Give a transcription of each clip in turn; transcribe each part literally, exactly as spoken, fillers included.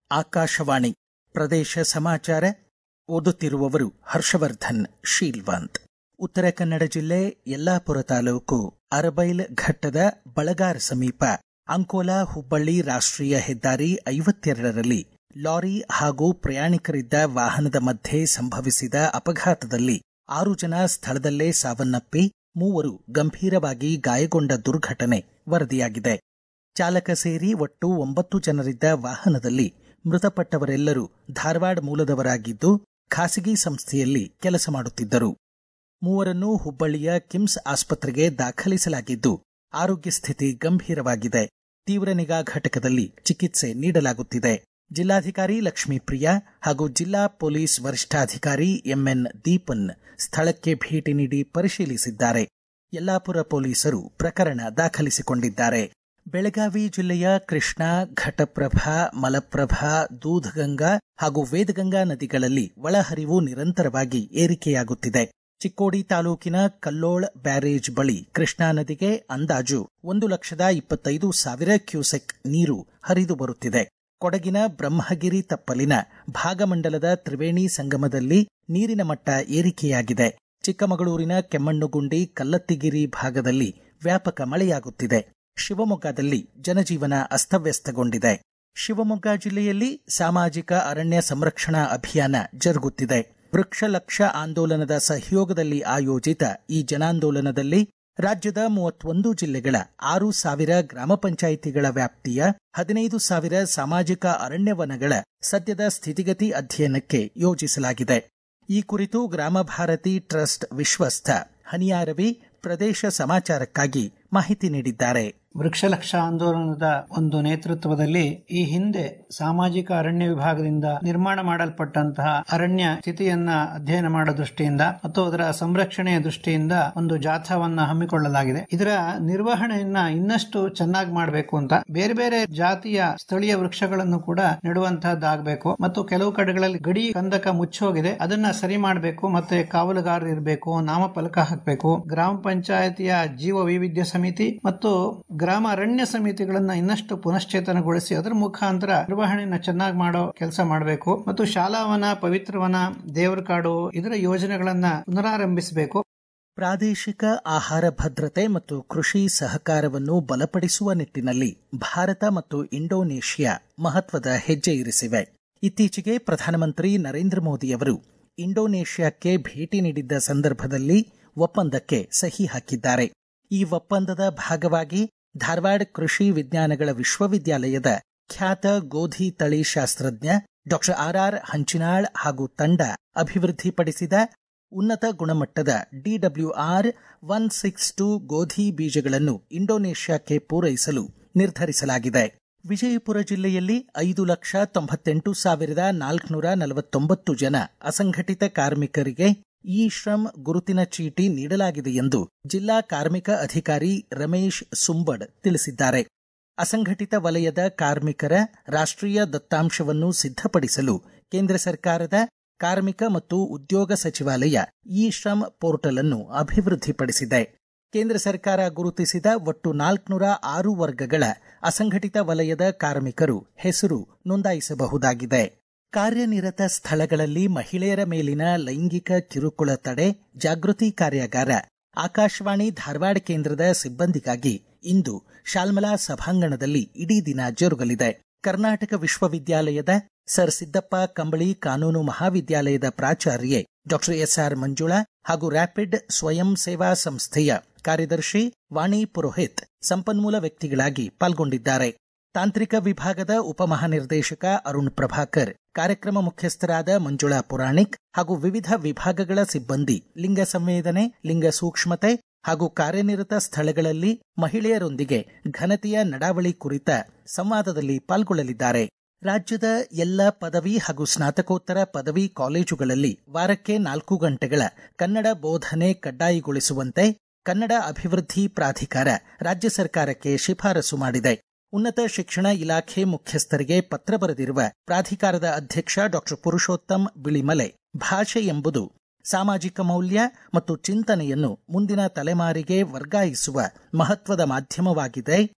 ಆಕಾಶವಾಣಿ ಪ್ರದೇಶ ಸಮಾಚಾರ ಓದುತ್ತಿರುವವರು ಹರ್ಷವರ್ಧನ್ ಶೀಲ್ವಂತ್. ಉತ್ತರ ಕನ್ನಡ ಜಿಲ್ಲೆ ಯಲ್ಲಾಪುರ ತಾಲೂಕು ಅರಬೈಲ್ ಘಟ್ಟದ ಬಳಗಾರ ಸಮೀಪ ಅಂಕೋಲಾ ಹುಬ್ಬಳ್ಳಿ ರಾಷ್ಟ್ರೀಯ ಹೆದ್ದಾರಿ ಐವತ್ತೆರಡರಲ್ಲಿ ಲಾರಿ ಹಾಗೂ ಪ್ರಯಾಣಿಕರಿದ್ದ ವಾಹನದ ಮಧ್ಯೆ ಸಂಭವಿಸಿದ ಅಪಘಾತದಲ್ಲಿ ಆರು ಜನ ಸ್ಥಳದಲ್ಲೇ ಸಾವನ್ನಪ್ಪಿ ಮೂವರು ಗಂಭೀರವಾಗಿ ಗಾಯಗೊಂಡ ದುರ್ಘಟನೆ ವರದಿಯಾಗಿದೆ. ಚಾಲಕ ಸೇರಿ ಒಟ್ಟು ಒಂಬತ್ತು ಜನರಿದ್ದ ವಾಹನದಲ್ಲಿ ಮೃತಪಟ್ಟವರೆಲ್ಲರೂ ಧಾರವಾಡ ಮೂಲದವರಾಗಿದ್ದು ಖಾಸಗಿ ಸಂಸ್ಥೆಯಲ್ಲಿ ಕೆಲಸ ಮಾಡುತ್ತಿದ್ದರು. ಮೂವರನ್ನು ಹುಬ್ಬಳ್ಳಿಯ ಕಿಮ್ಸ್ ಆಸ್ಪತ್ರೆಗೆ ದಾಖಲಿಸಲಾಗಿದ್ದು ಆರೋಗ್ಯ ಸ್ಥಿತಿ ಗಂಭೀರವಾಗಿದೆ. ತೀವ್ರ ನಿಗಾ ಘಟಕದಲ್ಲಿ ಚಿಕಿತ್ಸೆ ನೀಡಲಾಗುತ್ತಿದೆ. ಜಿಲ್ಲಾಧಿಕಾರಿ ಲಕ್ಷ್ಮೀಪ್ರಿಯಾ ಹಾಗೂ ಜಿಲ್ಲಾ ಪೊಲೀಸ್ ವರಿಷ್ಠಾಧಿಕಾರಿ ಎಂಎನ್ ದೀಪನ್ ಸ್ಥಳಕ್ಕೆ ಭೇಟಿ ನೀಡಿ ಪರಿಶೀಲಿಸಿದ್ದಾರೆ. ಯಲ್ಲಾಪುರ ಪೊಲೀಸರು ಪ್ರಕರಣ ದಾಖಲಿಸಿಕೊಂಡಿದ್ದಾರೆ. ಬೆಳಗಾವಿ ಜಿಲ್ಲೆಯ ಕೃಷ್ಣಾ, ಘಟಪ್ರಭಾ, ಮಲಪ್ರಭಾ, ದೂಧಗಂಗಾ ಹಾಗೂ ವೇದಗಂಗಾ ನದಿಗಳಲ್ಲಿ ಒಳಹರಿವು ನಿರಂತರವಾಗಿ ಏರಿಕೆಯಾಗುತ್ತಿದೆ. ಚಿಕ್ಕೋಡಿ ತಾಲೂಕಿನ ಕಲ್ಲೋಳ ಬ್ಯಾರೇಜ್ ಬಳಿ ಕೃಷ್ಣಾ ನದಿಗೆ ಅಂದಾಜು ಒಂದು ಲಕ್ಷದ ಇಪ್ಪತ್ತೈದು ಸಾವಿರ ಕ್ಯೂಸೆಕ್ ನೀರು ಹರಿದು ಬರುತ್ತಿದೆ. ಕೊಡಗಿನ ಬ್ರಹ್ಮಗಿರಿ ತಪ್ಪಲಿನ ಭಾಗಮಂಡಲದ ತ್ರಿವೇಣಿ ಸಂಗಮದಲ್ಲಿ ನೀರಿನ ಮಟ್ಟ ಏರಿಕೆಯಾಗಿದೆ. ಚಿಕ್ಕಮಗಳೂರಿನ ಕೆಮ್ಮಣ್ಣುಗುಂಡಿ, ಕಲ್ಲತ್ತಿಗಿರಿ ಭಾಗದಲ್ಲಿ ವ್ಯಾಪಕ ಮಳೆಯಾಗುತ್ತಿದೆ. ಶಿವಮೊಗ್ಗದಲ್ಲಿ ಜನಜೀವನ ಅಸ್ತವ್ಯಸ್ತಗೊಂಡಿದೆ. ಶಿವಮೊಗ್ಗ ಜಿಲ್ಲೆಯಲ್ಲಿ ಸಾಮಾಜಿಕ ಅರಣ್ಯ ಸಂರಕ್ಷಣಾ ಅಭಿಯಾನ ಜರುಗುತ್ತಿದೆ. ವೃಕ್ಷ ಲಕ್ಷ ಆಂದೋಲನದ ಸಹಯೋಗದಲ್ಲಿ ಆಯೋಜಿತ ಈ ಜನಾಂದೋಲನದಲ್ಲಿ ರಾಜ್ಯದ ಮೂವತ್ತೊಂದು ಜಿಲ್ಲೆಗಳ ಆರು ಸಾವಿರ ಗ್ರಾಮ ಪಂಚಾಯಿತಿಗಳ ವ್ಯಾಪ್ತಿಯ ಹದಿನೈದು ಸಾವಿರ ಸಾಮಾಜಿಕ ಅರಣ್ಯವನಗಳ ಸದ್ಯದ ಸ್ಥಿತಿಗತಿ ಅಧ್ಯಯನಕ್ಕೆ ಯೋಜಿಸಲಾಗಿದೆ. ಈ ಕುರಿತು ಗ್ರಾಮ ಭಾರತಿ ಟ್ರಸ್ಟ್ ವಿಶ್ವಸ್ಥ ಹನಿಯಾರವಿ ಪ್ರದೇಶ ಸಮಾಚಾರಕ್ಕಾಗಿ ಮಾಹಿತಿ ನೀಡಿದ್ದಾರೆ. ವೃಕ್ಷಲಕ್ಷ ಆಂದೋಲನದ ಒಂದು ನೇತೃತ್ವದಲ್ಲಿ ಈ ಹಿಂದೆ ಸಾಮಾಜಿಕ ಅರಣ್ಯ ವಿಭಾಗದಿಂದ ನಿರ್ಮಾಣ ಮಾಡಲ್ಪಟ್ಟಂತಹ ಅರಣ್ಯ ಸ್ಥಿತಿಯನ್ನ ಅಧ್ಯಯನ ಮಾಡೋ ದೃಷ್ಟಿಯಿಂದ ಮತ್ತು ಅದರ ಸಂರಕ್ಷಣೆಯ ದೃಷ್ಟಿಯಿಂದ ಒಂದು ಜಾಥಾವನ್ನ ಹಮ್ಮಿಕೊಳ್ಳಲಾಗಿದೆ. ಇದರ ನಿರ್ವಹಣೆಯನ್ನ ಇನ್ನಷ್ಟು ಚೆನ್ನಾಗಿ ಮಾಡಬೇಕು ಅಂತ ಬೇರೆ ಬೇರೆ ಜಾತಿಯ ಸ್ಥಳೀಯ ವೃಕ್ಷಗಳನ್ನು ಕೂಡ ನೆಡುವಂತಹದ್ದಾಗಬೇಕು ಮತ್ತು ಕೆಲವು ಕಡೆಗಳಲ್ಲಿ ಗಡಿ ಕಂದಕ ಮುಚ್ಚೋಗಿದೆ, ಅದನ್ನ ಸರಿ ಮಾಡಬೇಕು. ಮತ್ತೆ ಕಾವಲುಗಾರರು ಇರಬೇಕು, ನಾಮಫಲಕ ಹಾಕಬೇಕು. ಗ್ರಾಮ ಪಂಚಾಯತಿಯ ಜೀವ ವೈವಿಧ್ಯ ಸಮಿತಿ ಮತ್ತು ಗ್ರಾಮ ಅರಣ್ಯ ಸಮಿತಿಗಳನ್ನ ಇನ್ನಷ್ಟು ಪುನಶ್ಚೇತನಗೊಳಿಸಿ ಅದರ ಮುಖಾಂತರ ನಿರ್ವಹಣೆಯನ್ನ ಚೆನ್ನಾಗಿ ಮಾಡೋ ಕೆಲಸ ಮಾಡಬೇಕು ಮತ್ತು ಶಾಲಾವನ, ಪವಿತ್ರವನ, ದೇವರ ಕಾಡು ಇದರ ಯೋಜನೆಗಳನ್ನ ಪುನರಾರಂಭಿಸಬೇಕು. ಪ್ರಾದೇಶಿಕ ಆಹಾರ ಭದ್ರತೆ ಮತ್ತು ಕೃಷಿ ಸಹಕಾರವನ್ನು ಬಲಪಡಿಸುವ ನಿಟ್ಟಿನಲ್ಲಿ ಭಾರತ ಮತ್ತು ಇಂಡೋನೇಷ್ಯಾ ಮಹತ್ವದ ಹೆಜ್ಜೆ ಇರಿಸಿವೆ. ಇತ್ತೀಚೆಗೆ ಪ್ರಧಾನಮಂತ್ರಿ ನರೇಂದ್ರ ಮೋದಿಯವರು ಇಂಡೋನೇಷ್ಯಾಕ್ಕೆ ಭೇಟಿ ನೀಡಿದ್ದ ಸಂದರ್ಭದಲ್ಲಿ ಒಪ್ಪಂದಕ್ಕೆ ಸಹಿ ಹಾಕಿದ್ದಾರೆ. ಈ ಒಪ್ಪಂದದ ಭಾಗವಾಗಿ ಧಾರವಾಡ ಕೃಷಿ ವಿಜ್ಞಾನಗಳ ವಿಶ್ವವಿದ್ಯಾಲಯದ ಖ್ಯಾತ ಗೋಧಿ ತಳಿ ಶಾಸ್ತ್ರಜ್ಞ ಡಾಕ್ಟರ್ ಆರ್ ಆರ್ ಹಂಚಿನಾಳ್ ಹಾಗೂ ತಂಡ ಅಭಿವೃದ್ಧಿಪಡಿಸಿದ ಉನ್ನತ ಗುಣಮಟ್ಟದ ಡಿಡಬ್ಲ್ಯೂಆರ್ ಒನ್ ಸಿಕ್ಸ್ ಟೂ ಗೋಧಿ ಬೀಜಗಳನ್ನು ಇಂಡೋನೇಷ್ಯಾಕ್ಕೆ ಪೂರೈಸಲು ನಿರ್ಧರಿಸಲಾಗಿದೆ. ವಿಜಯಪುರ ಜಿಲ್ಲೆಯಲ್ಲಿ ಐದು ಲಕ್ಷ ತೊಂಬತ್ತೆಂಟು ಸಾವಿರದ ನಾಲ್ಕುನೂರ ನಲವತ್ತೊಂಬತ್ತು ಜನ ಅಸಂಘಟಿತ ಕಾರ್ಮಿಕರಿಗೆ ಇ ಶ್ರಮ್ ಗುರುತಿನ ಚೀಟಿ ನೀಡಲಾಗಿದೆ ಎಂದು ಜಿಲ್ಲಾ ಕಾರ್ಮಿಕ ಅಧಿಕಾರಿ ರಮೇಶ್ ಸುಂಬಡ್ ತಿಳಿಸಿದ್ದಾರೆ. ಅಸಂಘಟಿತ ವಲಯದ ಕಾರ್ಮಿಕರ ರಾಷ್ಟ್ರೀಯ ದತ್ತಾಂಶವನ್ನು ಸಿದ್ಧಪಡಿಸಲು ಕೇಂದ್ರ ಸರ್ಕಾರದ ಕಾರ್ಮಿಕ ಮತ್ತು ಉದ್ಯೋಗ ಸಚಿವಾಲಯ ಇ ಶ್ರಮ್ ಪೋರ್ಟಲ್ ಅನ್ನು ಅಭಿವೃದ್ಧಿಪಡಿಸಿದೆ. ಕೇಂದ್ರ ಸರ್ಕಾರ ಗುರುತಿಸಿದ ಒಟ್ಟು ನಾಲ್ಕುನೂರ ಆರು ವರ್ಗಗಳ ಅಸಂಘಟಿತ ವಲಯದ ಕಾರ್ಮಿಕರು ಹೆಸರು ನೋಂದಾಯಿಸಬಹುದಾಗಿದೆ. ಕಾರ್ಯನಿರತ ಸ್ಥಳಗಳಲ್ಲಿ ಮಹಿಳೆಯರ ಮೇಲಿನ ಲೈಂಗಿಕ ಕಿರುಕುಳ ತಡೆ ಜಾಗೃತಿ ಕಾರ್ಯಾಗಾರ ಆಕಾಶವಾಣಿ ಧಾರವಾಡ ಕೇಂದ್ರದ ಸಿಬ್ಬಂದಿಗಾಗಿ ಇಂದು ಶಾಲ್ಮಲಾ ಸಭಾಂಗಣದಲ್ಲಿ ಇಡೀ ದಿನ ಜರುಗಲಿದೆ. ಕರ್ನಾಟಕ ವಿಶ್ವವಿದ್ಯಾಲಯದ ಸರ್ ಸಿದ್ದಪ್ಪ ಕಂಬಳಿ ಕಾನೂನು ಮಹಾವಿದ್ಯಾಲಯದ ಪ್ರಾಚಾರ್ಯೆ ಡಾಕ್ಟರ್ ಎಸ್ಆರ್ ಮಂಜುಳಾ ಹಾಗೂ ರ್ಯಾಪಿಡ್ ಸ್ವಯಂ ಸೇವಾ ಸಂಸ್ಥೆಯ ಕಾರ್ಯದರ್ಶಿ ವಾಣಿ ಪುರೋಹಿತ್ ಸಂಪನ್ಮೂಲ ವ್ಯಕ್ತಿಗಳಾಗಿ ಪಾಲ್ಗೊಂಡಿದ್ದಾರೆ. ತಾಂತ್ರಿಕ ವಿಭಾಗದ ಉಪಮಹಾನಿರ್ದೇಶಕ ಅರುಣ್ ಪ್ರಭಾಕರ್, ಕಾರ್ಯಕ್ರಮ ಮುಖ್ಯಸ್ಥರಾದ ಮಂಜುಳಾ ಪುರಾಣಿಕ್ ಹಾಗೂ ವಿವಿಧ ವಿಭಾಗಗಳ ಸಿಬ್ಬಂದಿ ಲಿಂಗ ಸಂವೇದನೆ, ಲಿಂಗ ಸೂಕ್ಷ್ಮತೆ ಹಾಗೂ ಕಾರ್ಯನಿರತ ಸ್ಥಳಗಳಲ್ಲಿ ಮಹಿಳೆಯರೊಂದಿಗೆ ಘನತೆಯ ನಡಾವಳಿ ಕುರಿತ ಸಂವಾದದಲ್ಲಿ ಪಾಲ್ಗೊಳ್ಳಲಿದ್ದಾರೆ. ರಾಜ್ಯದ ಎಲ್ಲ ಪದವಿ ಹಾಗೂ ಸ್ನಾತಕೋತ್ತರ ಪದವಿ ಕಾಲೇಜುಗಳಲ್ಲಿ ವಾರಕ್ಕೆ ನಾಲ್ಕು ಗಂಟೆಗಳ ಕನ್ನಡ ಬೋಧನೆ ಕಡ್ಡಾಯಗೊಳಿಸುವಂತೆ ಕನ್ನಡ ಅಭಿವೃದ್ಧಿ ಪ್ರಾಧಿಕಾರ ರಾಜ್ಯ ಸರ್ಕಾರಕ್ಕೆ ಶಿಫಾರಸು ಮಾಡಿದೆ. ಉನ್ನತ ಶಿಕ್ಷಣ ಇಲಾಖೆ ಮುಖ್ಯಸ್ಥರಿಗೆ ಪತ್ರ ಬರೆದಿರುವ ಪ್ರಾಧಿಕಾರದ ಅಧ್ಯಕ್ಷ ಡಾಕ್ಟರ್ ಪುರುಷೋತ್ತಮ್ ಬಿಳಿಮಲೆ, ಭಾಷೆ ಎಂಬುದು ಸಾಮಾಜಿಕ ಮೌಲ್ಯ ಮತ್ತು ಚಿಂತನೆಯನ್ನು ಮುಂದಿನ ತಲೆಮಾರಿಗೆ ವರ್ಗಾಯಿಸುವ ಮಹತ್ವದ ಮಾಧ್ಯಮವಾಗಿದೆ.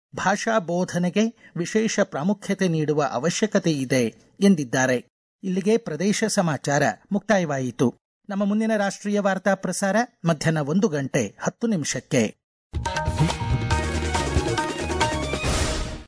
ಭಾಷಾ ಬೋಧನೆಗೆ ವಿಶೇಷ ಪ್ರಾಮುಖ್ಯತೆ ನೀಡುವ ಅವಶ್ಯಕತೆ ಇದೆ ಎಂದಿದ್ದಾರೆ. ಇಲ್ಲಿಗೆ ಪ್ರದೇಶ ಸಮಾಚಾರ ಮುಕ್ತಾಯವಾಯಿತು. ನಮ್ಮ ಮುಂದಿನ ರಾಷ್ಟ್ರೀಯ ವಾರ್ತಾ ಪ್ರಸಾರ ಮಧ್ಯಾಹ್ನ ಒಂದು ಗಂಟೆ ಹತ್ತು ನಿಮಿಷಕ್ಕೆ.